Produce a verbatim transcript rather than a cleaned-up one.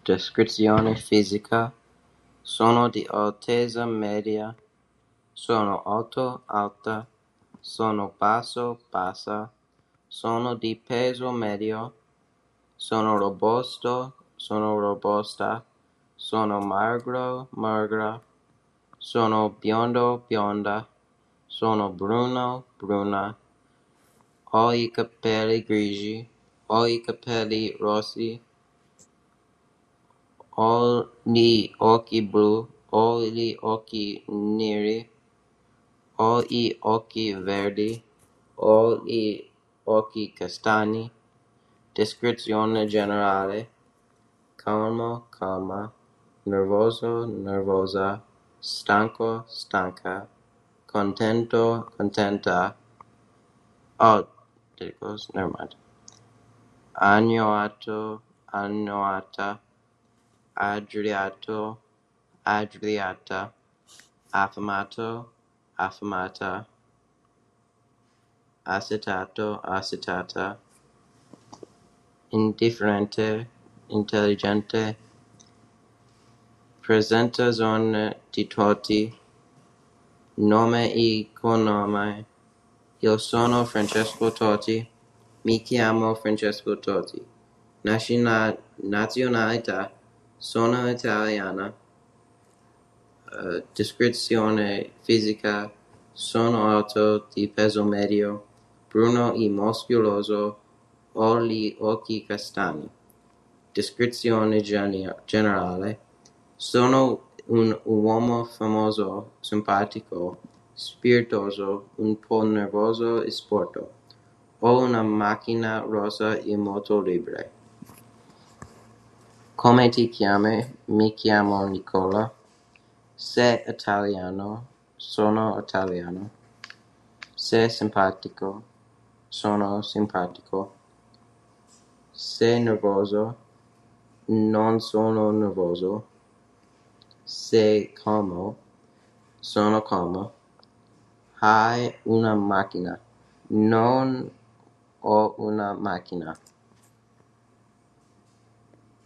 Descrizione fisica: sono di altezza media, sono alto alta, sono basso bassa, sono di peso medio, sono robusto sono robusta, sono magro magra, sono biondo bionda, sono bruno bruna, ho i capelli grigi, ho i capelli rossi, ho gli occhi blu, ho gli occhi neri, ho gli occhi verdi, ho gli occhi castani. Descrizione generale: calmo calma, nervoso nervosa, stanco stanca, contento contenta. Oh, did it close? Never mind. Agnoato agnoata, Adriato Adriata, affamato affamata, acetato acetata, indifferente intelligente, presenta zone di tutti, nome e cognome. Io sono Francesco Totti, mi chiamo Francesco Totti. Naziona- nazionalità: sono italiana. Uh, descrizione fisica: sono alto, di peso medio, bruno e muscoloso, ho gli occhi castani. Descrizione gene- generale: sono un uomo famoso, simpatico, spiritoso, un po' nervoso e sporco. Ho una macchina rossa e molto libera. Come ti chiami? Mi chiamo Nicola. Sei italiano? Sono italiano. Sei simpatico? Sono simpatico. Sei nervoso? Non sono nervoso. Sei calmo? Sono calmo. Hai una macchina? Non ho una macchina.